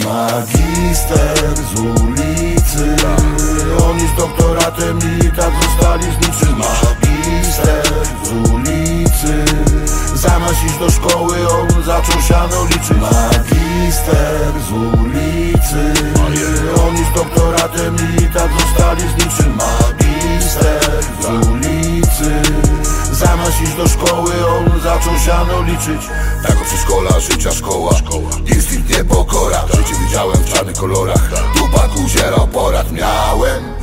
Magister z ulicy, oni z doktoratem i tak zostali z niczym. Magister z ulicy, zamiast iść do szkoły on zaczął siano liczyć. Magister z ulicy, oni z doktoratem i tak zostali z niczym. Magister z ulicy, zamiast iść do szkoły on zaczął siano liczyć. Jako przedszkola, życia szkoła, instynkt niepokora. Życie widziałem w czarnych kolorach, tu pan uzierał porad miałem.